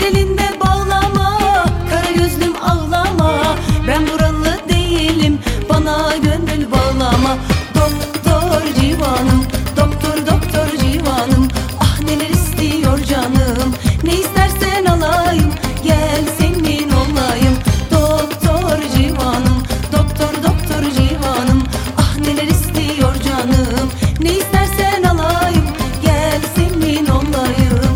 elinde bağlama, kara gözlüm ağlama. Ben buralı değilim, bana gönül bağlama. Doktor civanım, doktor doktor civanım. Ah neler istiyor canım, ne istersen alayım, gel senin olayım. Doktor civanım, doktor doktor civanım. Ah neler istiyor canım, ne istersen alayım, gel senin olayım.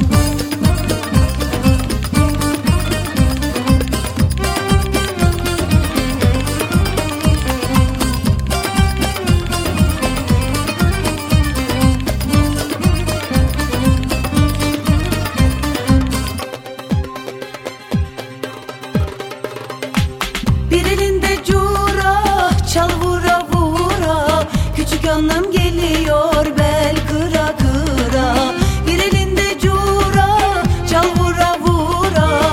Bir elinde cura, çal vura vura. Küçük hanım geliyor bel kıra kıra. Bir elinde cura, çal vura vura.